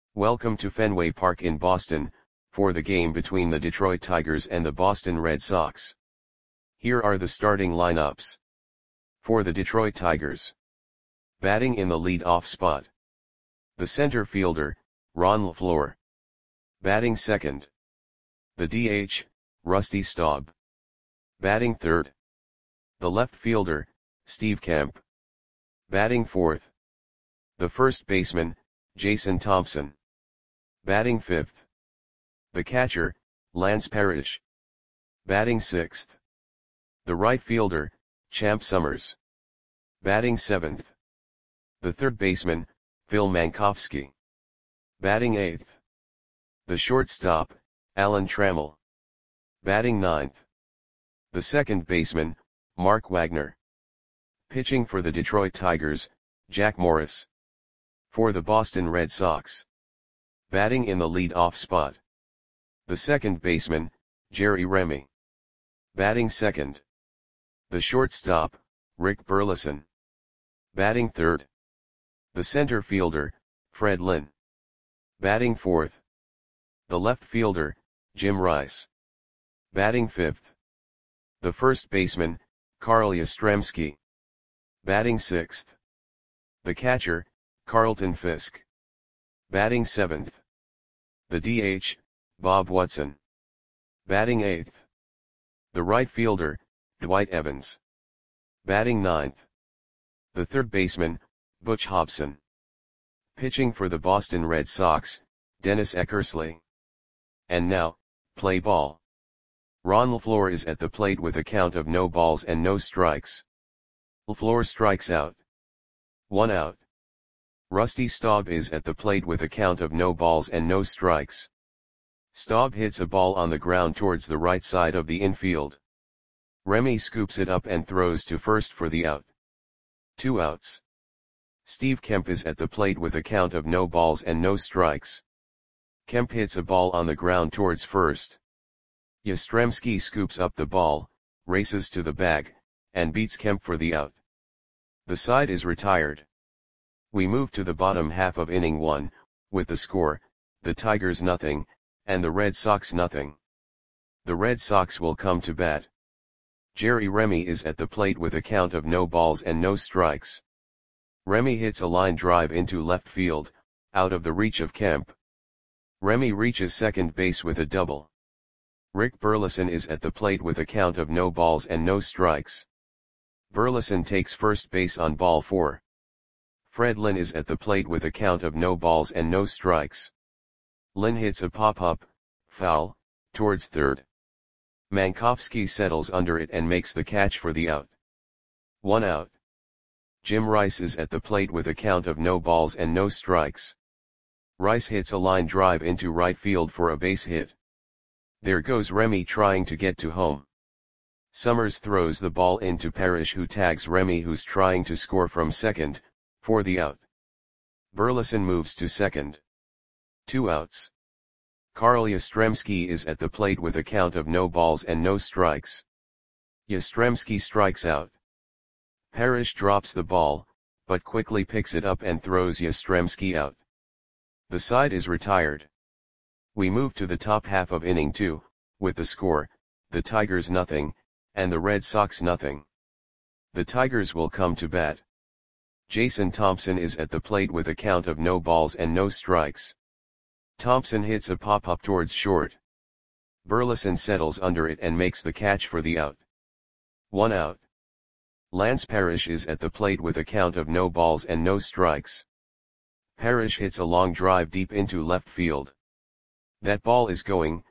Welcome to Fenway Park in Boston, for the game between the Detroit Tigers and the Boston Red Sox. Here are the starting lineups. For the Detroit Tigers. Batting in the lead-off spot. The center fielder, Ron LeFleur. Batting second. The DH, Rusty Staub. Batting third. The left fielder, Steve Kemp. Batting fourth. The first baseman, Jason Thompson. Batting fifth. The catcher, Lance Parrish. Batting sixth. The right fielder, Champ Summers. Batting seventh. The third baseman, Phil Mankowski. Batting eighth. The shortstop, Alan Trammell. Batting ninth. The second baseman, Mark Wagner. Pitching for the Detroit Tigers, Jack Morris. For the Boston Red Sox. Batting in the lead-off spot. The second baseman, Jerry Remy. Batting second. The shortstop, Rick Burleson. Batting third. The center fielder, Fred Lynn. Batting fourth. The left fielder, Jim Rice. Batting fifth. The first baseman, Carl Yastrzemski. Batting sixth. The catcher, Carlton Fisk. Batting seventh. The DH, Bob Watson. Batting eighth. The right fielder, Dwight Evans. Batting ninth. The third baseman, Butch Hobson. Pitching for the Boston Red Sox, Dennis Eckersley. And now, play ball. Ron LeFleur is at the plate with a count of no balls and no strikes. LeFleur strikes out. 1 out. Rusty Staub is at the plate with a count of no balls and no strikes. Staub hits a ball on the ground towards the right side of the infield. Remy scoops it up and throws to first for the out. 2 outs. Steve Kemp is at the plate with a count of no balls and no strikes. Kemp hits a ball on the ground towards first. Yastrzemski scoops up the ball, races to the bag, and beats Kemp for the out. The side is retired. We move to the bottom half of inning 1, with the score, the Tigers nothing, and the Red Sox nothing. The Red Sox will come to bat. Jerry Remy is at the plate with a count of no balls and no strikes. Remy hits a line drive into left field, out of the reach of Kemp. Remy reaches second base with a double. Rick Burleson is at the plate with a count of no balls and no strikes. Burleson takes first base on ball 4. Fred Lynn is at the plate with a count of no balls and no strikes. Lynn hits a pop-up, foul, towards third. Mankowski settles under it and makes the catch for the out. 1 out. Jim Rice is at the plate with a count of no balls and no strikes. Rice hits a line drive into right field for a base hit. There goes Remy trying to get to home. Summers throws the ball into Parrish, who tags Remy, who's trying to score from second, for the out. Burleson moves to second. 2 outs. Carl Yastrzemski is at the plate with a count of no balls and no strikes. Yastrzemski strikes out. Parrish drops the ball, but quickly picks it up and throws Yastrzemski out. The side is retired. We move to the top half of inning 2, with the score, the Tigers nothing, and the Red Sox nothing. The Tigers will come to bat. Jason Thompson is at the plate with a count of no balls and no strikes. Thompson hits a pop-up towards short. Burleson settles under it and makes the catch for the out. 1 out. Lance Parrish is at the plate with a count of no balls and no strikes. Parrish hits a long drive deep into left field. That ball is gone.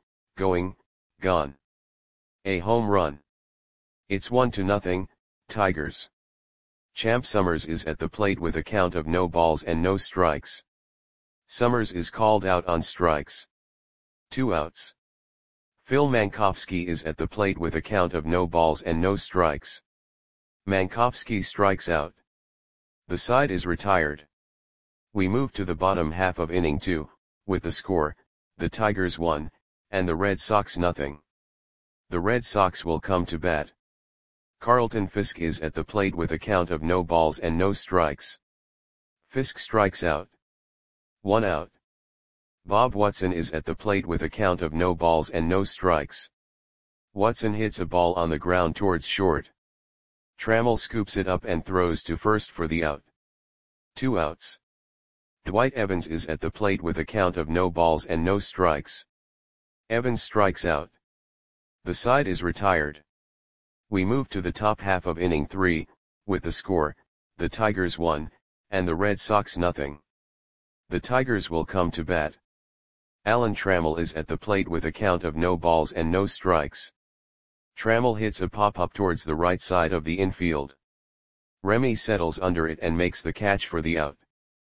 A home run. It's 1-0, Tigers. Champ Summers is at the plate with a count of no balls and no strikes. Summers is called out on strikes. 2 outs. Phil Mankowski is at the plate with a count of no balls and no strikes. Mankowski strikes out. The side is retired. We move to the bottom half of inning 2, with the score, the Tigers 1, and the Red Sox nothing. The Red Sox will come to bat. Carlton Fisk is at the plate with a count of no balls and no strikes. Fisk strikes out. 1 out. Bob Watson is at the plate with a count of no balls and no strikes. Watson hits a ball on the ground towards short. Trammell scoops it up and throws to first for the out. 2 outs. Dwight Evans is at the plate with a count of no balls and no strikes. Evans strikes out. The side is retired. We move to the top half of inning 3, with the score, the Tigers 1, and the Red Sox nothing. The Tigers will come to bat. Alan Trammell is at the plate with a count of no balls and no strikes. Trammell hits a pop-up towards the right side of the infield. Remy settles under it and makes the catch for the out.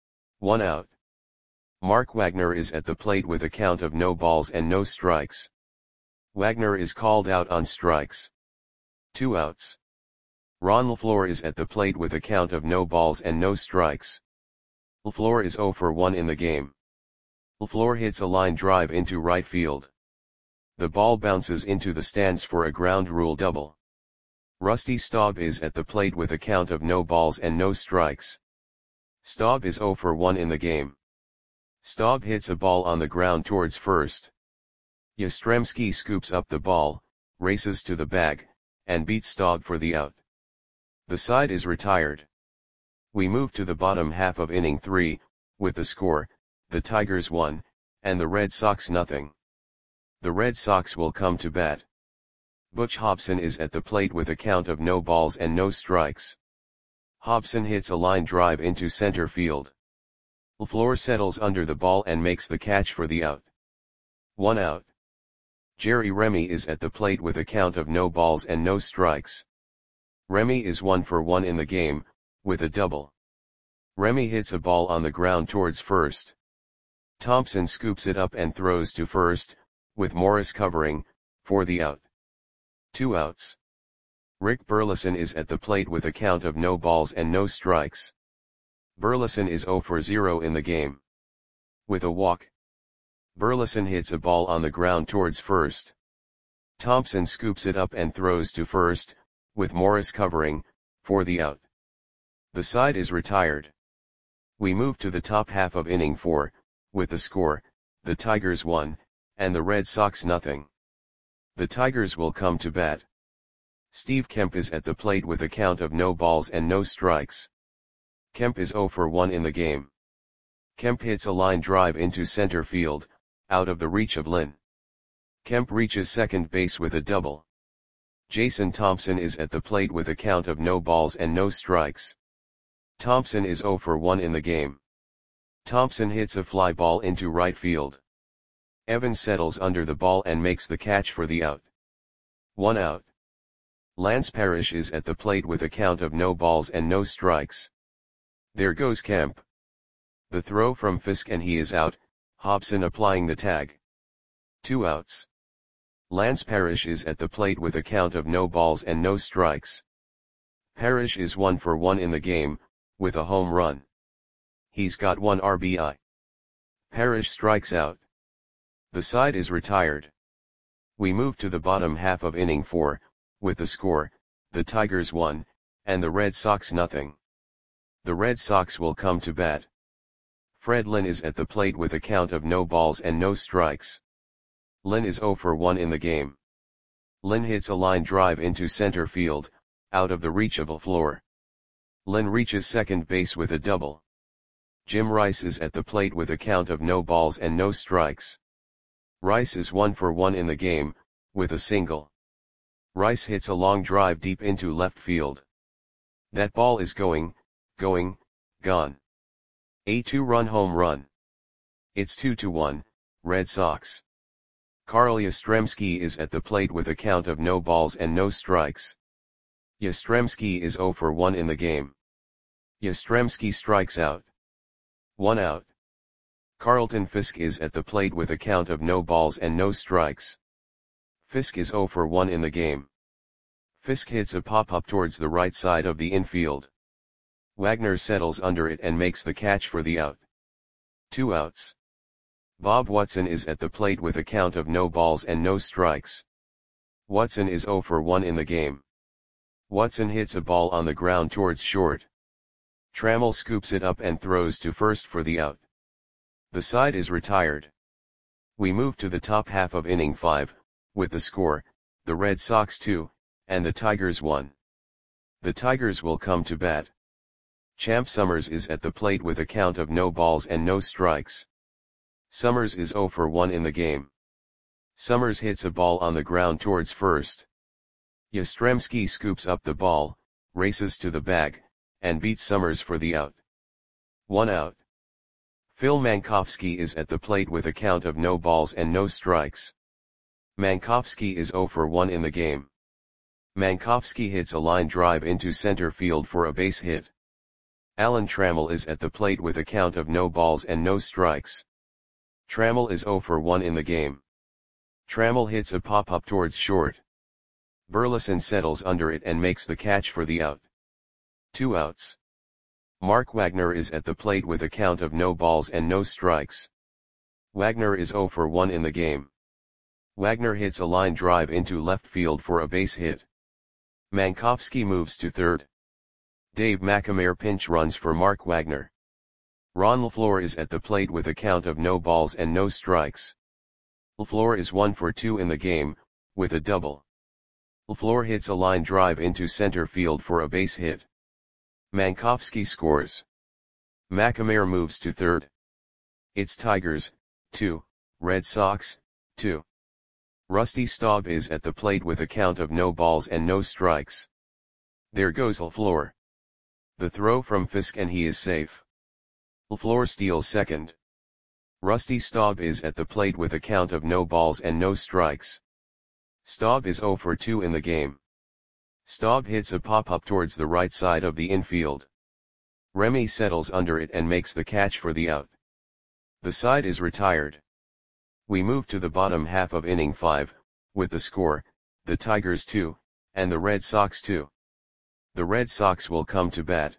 1 out. Mark Wagner is at the plate with a count of no balls and no strikes. Wagner is called out on strikes. 2 outs. Ron LaFleur is at the plate with a count of no balls and no strikes. LaFleur is 0 for 1 in the game. LaFleur hits a line drive into right field. The ball bounces into the stands for a ground rule double. Rusty Staub is at the plate with a count of no balls and no strikes. Staub is 0 for 1 in the game. Staub hits a ball on the ground towards first. Yastrzemski scoops up the ball, races to the bag, and beats Staub for the out. The side is retired. We move to the bottom half of inning 3, with the score, the Tigers 1, and the Red Sox nothing. The Red Sox will come to bat. Butch Hobson is at the plate with a count of no balls and no strikes. Hobson hits a line drive into center field. LaFleur settles under the ball and makes the catch for the out. 1 out. Jerry Remy is at the plate with a count of no balls and no strikes. Remy is 1 for 1 in the game, with a double. Remy hits a ball on the ground towards first. Thompson scoops it up and throws to first, with Morris covering, for the out. 2 outs. Rick Burleson is at the plate with a count of no balls and no strikes. Burleson is 0 for 0 in the game. With a walk. Burleson hits a ball on the ground towards first. Thompson scoops it up and throws to first, with Morris covering, for the out. The side is retired. We move to the top half of inning 4, with the score, the Tigers 1, and the Red Sox nothing. The Tigers will come to bat. Steve Kemp is at the plate with a count of no balls and no strikes. Kemp is 0 for 1 in the game. Kemp hits a line drive into center field, out of the reach of Lynn. Kemp reaches second base with a double. Jason Thompson is at the plate with a count of no balls and no strikes. Thompson is 0 for 1 in the game. Thompson hits a fly ball into right field. Evans settles under the ball and makes the catch for the out. 1 out. Lance Parrish is at the plate with a count of no balls and no strikes. There goes Kemp. The throw from Fisk and he is out, Hobson applying the tag. 2 outs. Lance Parrish is at the plate with a count of no balls and no strikes. Parrish is 1 for 1 in the game, with a home run. He's got 1 RBI. Parrish strikes out. The side is retired. We move to the bottom half of inning 4, with the score, the Tigers 1, and the Red Sox nothing. The Red Sox will come to bat. Fred Lynn is at the plate with a count of no balls and no strikes. Lynn is 0 for 1 in the game. Lynn hits a line drive into center field, out of the reach of LaFleur. Lynn reaches second base with a double. Jim Rice is at the plate with a count of no balls and no strikes. Rice is 1 for 1 in the game, with a single. Rice hits a long drive deep into left field. That ball is gone. A 2-run home run. It's 2-1, Red Sox. Carl Yastrzemski is at the plate with a count of no balls and no strikes. Yastrzemski is 0 for 1 in the game. Yastrzemski strikes out. 1 out. Carlton Fisk is at the plate with a count of no balls and no strikes. Fisk is 0 for 1 in the game. Fisk hits a pop-up towards the right side of the infield. Wagner settles under it and makes the catch for the out. 2 outs. Bob Watson is at the plate with a count of no balls and no strikes. Watson is 0 for 1 in the game. Watson hits a ball on the ground towards short. Trammell scoops it up and throws to first for the out. The side is retired. We move to the top half of inning 5, with the score, the Red Sox 2, and the Tigers 1. The Tigers will come to bat. Champ Summers is at the plate with a count of no balls and no strikes. Summers is 0 for 1 in the game. Summers hits a ball on the ground towards first. Yastrzemski scoops up the ball, races to the bag, and beats Summers for the out. 1 out. Phil Mankowski is at the plate with a count of no balls and no strikes. Mankowski is 0 for 1 in the game. Mankowski hits a line drive into center field for a base hit. Alan Trammell is at the plate with a count of no balls and no strikes. Trammell is 0 for 1 in the game. Trammell hits a pop-up towards short. Burleson settles under it and makes the catch for the out. 2 outs. Mark Wagner is at the plate with a count of no balls and no strikes. Wagner is 0 for 1 in the game. Wagner hits a line drive into left field for a base hit. Mankowski moves to third. Dave McNamara pinch runs for Mark Wagner. Ron LaFleur is at the plate with a count of no balls and no strikes. LaFleur is 1 for 2 in the game, with a double. LaFleur hits a line drive into center field for a base hit. Mankowski scores. McNamara moves to third. It's Tigers, 2, Red Sox, 2. Rusty Staub is at the plate with a count of no balls and no strikes. There goes LaFleur. The throw from Fisk and he is safe. LaFleur steals second. Rusty Staub is at the plate with a count of no balls and no strikes. Staub is 0 for 2 in the game. Staub hits a pop-up towards the right side of the infield. Remy settles under it and makes the catch for the out. The side is retired. We move to the bottom half of inning 5, with the score, the Tigers 2, and the Red Sox 2. The Red Sox will come to bat.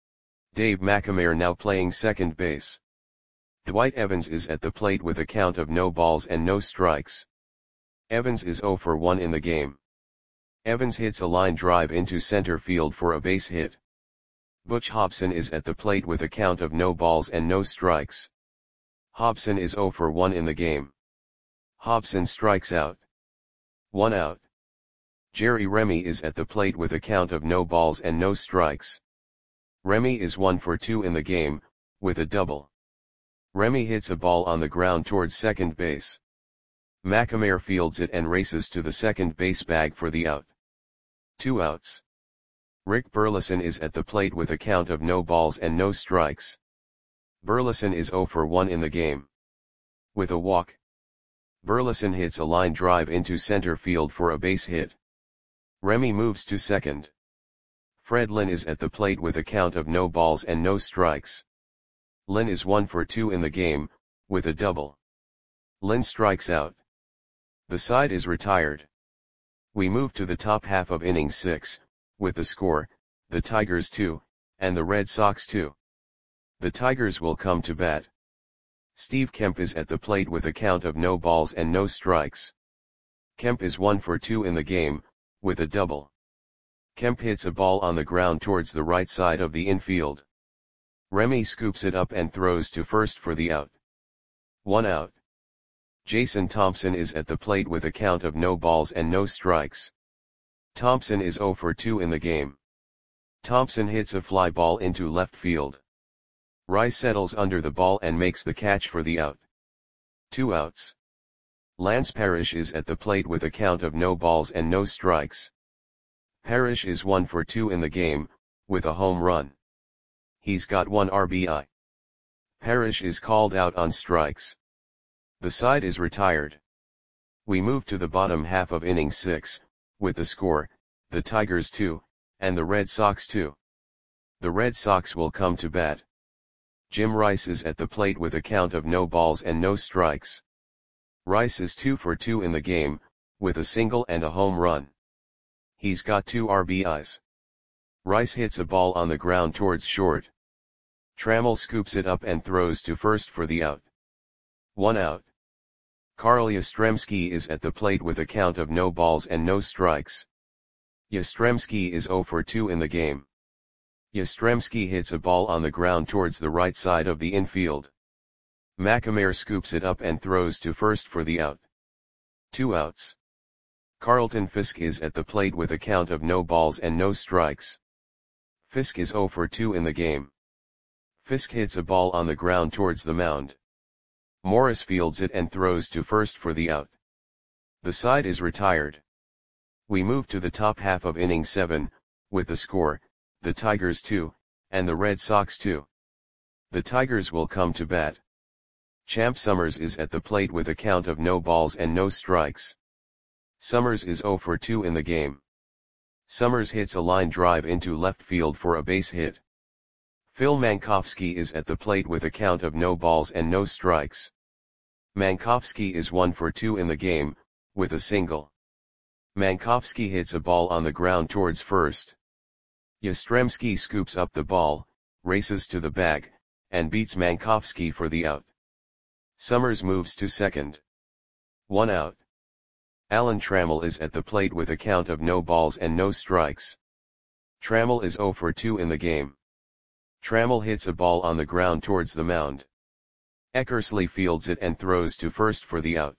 Dave McNamara now playing second base. Dwight Evans is at the plate with a count of no balls and no strikes. Evans is 0 for 1 in the game. Evans hits a line drive into center field for a base hit. Butch Hobson is at the plate with a count of no balls and no strikes. Hobson is 0 for 1 in the game. Hobson strikes out. 1 out. Jerry Remy is at the plate with a count of no balls and no strikes. Remy is 1 for 2 in the game, with a double. Remy hits a ball on the ground towards second base. McNamara fields it and races to the second base bag for the out. 2 outs. Rick Burleson is at the plate with a count of no balls and no strikes. Burleson is 0 for 1 in the game. With a walk. Burleson hits a line drive into center field for a base hit. Remy moves to second. Fred Lynn is at the plate with a count of no balls and no strikes. Lynn is 1 for 2 in the game, with a double. Lynn strikes out. The side is retired. We move to the top half of inning 6, with the score, the Tigers 2, and the Red Sox 2. The Tigers will come to bat. Steve Kemp is at the plate with a count of no balls and no strikes. Kemp is 1 for 2 in the game, with a double. Kemp hits a ball on the ground towards the right side of the infield. Remy scoops it up and throws to first for the out. 1 out. Jason Thompson is at the plate with a count of no balls and no strikes. Thompson is 0 for 2 in the game. Thompson hits a fly ball into left field. Rice settles under the ball and makes the catch for the out. 2 outs. Lance Parrish is at the plate with a count of no balls and no strikes. Parrish is 1 for 2 in the game, with a home run. He's got 1 RBI. Parrish is called out on strikes. The side is retired. We move to the bottom half of inning 6, with the score, the Tigers 2, and the Red Sox 2. The Red Sox will come to bat. Jim Rice is at the plate with a count of no balls and no strikes. Rice is 2 for 2 in the game, with a single and a home run. He's got 2 RBIs. Rice hits a ball on the ground towards short. Trammell scoops it up and throws to first for the out. 1 out. Carl Yastrzemski is at the plate with a count of no balls and no strikes. Yastrzemski is 0 for 2 in the game. Yastrzemski hits a ball on the ground towards the right side of the infield. McNamara scoops it up and throws to first for the out. 2 outs. Carlton Fisk is at the plate with a count of no balls and no strikes. Fisk is 0 for 2 in the game. Fisk hits a ball on the ground towards the mound. Morris fields it and throws to first for the out. The side is retired. We move to the top half of inning 7, with the score, the Tigers 2, and the Red Sox 2. The Tigers will come to bat. Champ Summers is at the plate with a count of no balls and no strikes. Summers is 0 for 2 in the game. Summers hits a line drive into left field for a base hit. Phil Mankowski is at the plate with a count of no balls and no strikes. Mankowski is 1 for 2 in the game, with a single. Mankowski hits a ball on the ground towards first. Yastrzemski scoops up the ball, races to the bag, and beats Mankowski for the out. Summers moves to second. 1 out. Alan Trammell is at the plate with a count of no balls and no strikes. Trammell is 0 for 2 in the game. Trammell hits a ball on the ground towards the mound. Eckersley fields it and throws to first for the out.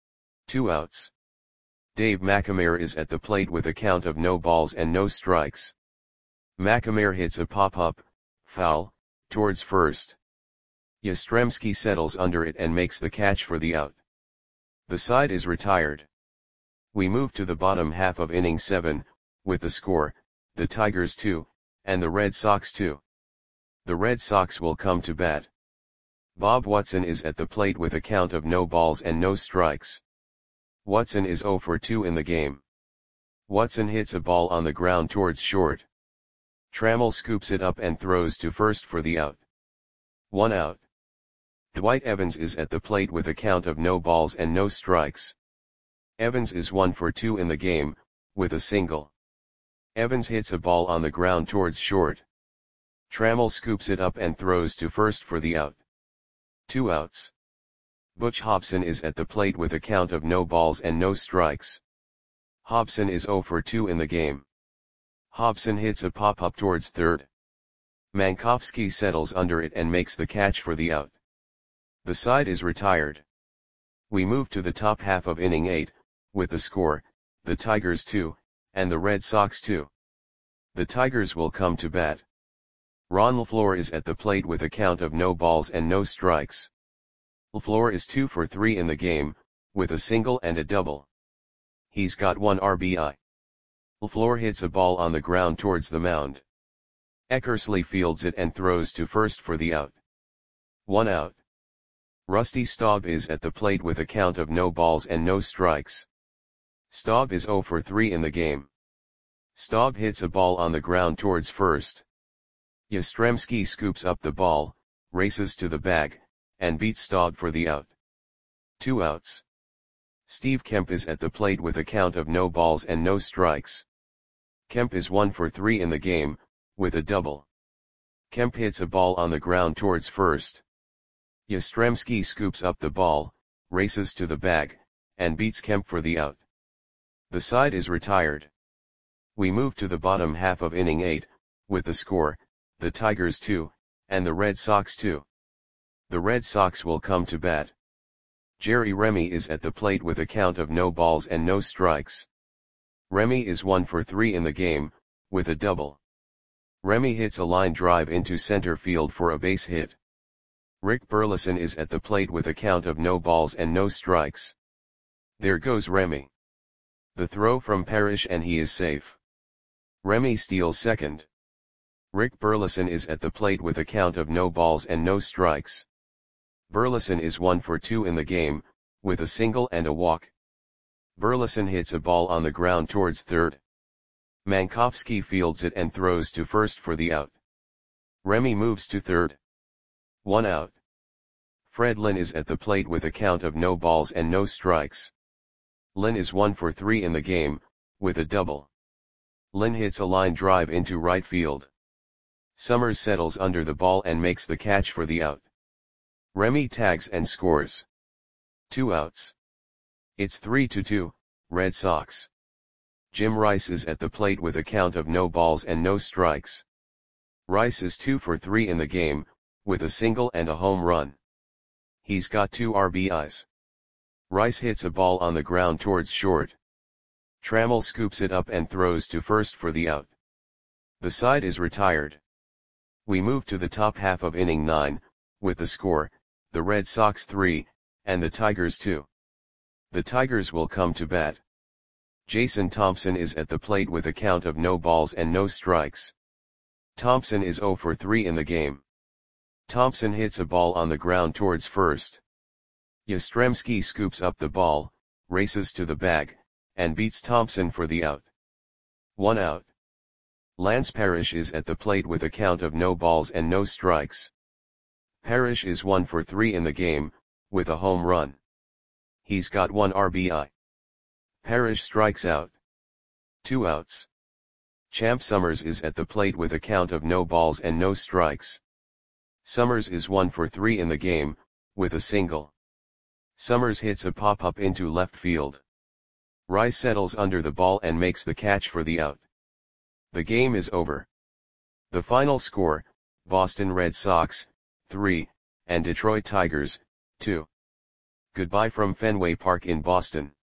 2 outs. Dave McNamara is at the plate with a count of no balls and no strikes. McNamara hits a pop-up, foul, towards first. Yastrzemski settles under it and makes the catch for the out. The side is retired. We move to the bottom half of inning 7, with the score, the Tigers 2, and the Red Sox 2. The Red Sox will come to bat. Bob Watson is at the plate with a count of no balls and no strikes. Watson is 0 for 2 in the game. Watson hits a ball on the ground towards short. Trammell scoops it up and throws to first for the out. 1 out. Dwight Evans is at the plate with a count of no balls and no strikes. Evans is 1 for 2 in the game, with a single. Evans hits a ball on the ground towards short. Trammell scoops it up and throws to first for the out. 2 outs. Butch Hobson is at the plate with a count of no balls and no strikes. Hobson is 0 for 2 in the game. Hobson hits a pop-up towards third. Mankowski settles under it and makes the catch for the out. The side is retired. We move to the top half of inning 8, with the score, the Tigers 2, and the Red Sox 2. The Tigers will come to bat. Ron LaFleur is at the plate with a count of no balls and no strikes. LaFleur is 2 for 3 in the game, with a single and a double. He's got 1 RBI. LaFleur hits a ball on the ground towards the mound. Eckersley fields it and throws to first for the out. 1 out. Rusty Staub is at the plate with a count of no balls and no strikes. Staub is 0 for 3 in the game. Staub hits a ball on the ground towards first. Yastrzemski scoops up the ball, races to the bag, and beats Staub for the out. 2 outs. Steve Kemp is at the plate with a count of no balls and no strikes. Kemp is 1 for 3 in the game, with a double. Kemp hits a ball on the ground towards first. Yastrzemski scoops up the ball, races to the bag, and beats Kemp for the out. The side is retired. We move to the bottom half of inning 8, with the score, the Tigers 2, and the Red Sox 2. The Red Sox will come to bat. Jerry Remy is at the plate with a count of no balls and no strikes. Remy is 1 for 3 in the game, with a double. Remy hits a line drive into center field for a base hit. Rick Burleson is at the plate with a count of no balls and no strikes. There goes Remy. The throw from Parrish and he is safe. Remy steals second. Rick Burleson is at the plate with a count of no balls and no strikes. Burleson is 1 for 2 in the game, with a single and a walk. Burleson hits a ball on the ground towards third. Mankowski fields it and throws to first for the out. Remy moves to third. 1 out. Fred Lynn is at the plate with a count of no balls and no strikes. Lynn is 1 for 3 in the game, with a double. Lynn hits a line drive into right field. Summers settles under the ball and makes the catch for the out. Remy tags and scores. 2 outs. It's 3-2, Red Sox. Jim Rice is at the plate with a count of no balls and no strikes. Rice is 2 for 3 in the game, with a single and a home run. He's got 2 RBIs. Rice hits a ball on the ground towards short. Trammell scoops it up and throws to first for the out. The side is retired. We move to the top half of inning 9, with the score, the Red Sox 3, and the Tigers 2. The Tigers will come to bat. Jason Thompson is at the plate with a count of no balls and no strikes. Thompson is 0 for 3 in the game. Thompson hits a ball on the ground towards first. Yastrzemski scoops up the ball, races to the bag, and beats Thompson for the out. 1 out. Lance Parrish is at the plate with a count of no balls and no strikes. Parrish is 1 for 3 in the game, with a home run. He's got 1 RBI. Parrish strikes out. 2 outs. Champ Summers is at the plate with a count of no balls and no strikes. Summers is 1 for 3 in the game, with a single. Summers hits a pop-up into left field. Rice settles under the ball and makes the catch for the out. The game is over. The final score, Boston Red Sox, 3, and Detroit Tigers, 2. Goodbye from Fenway Park in Boston.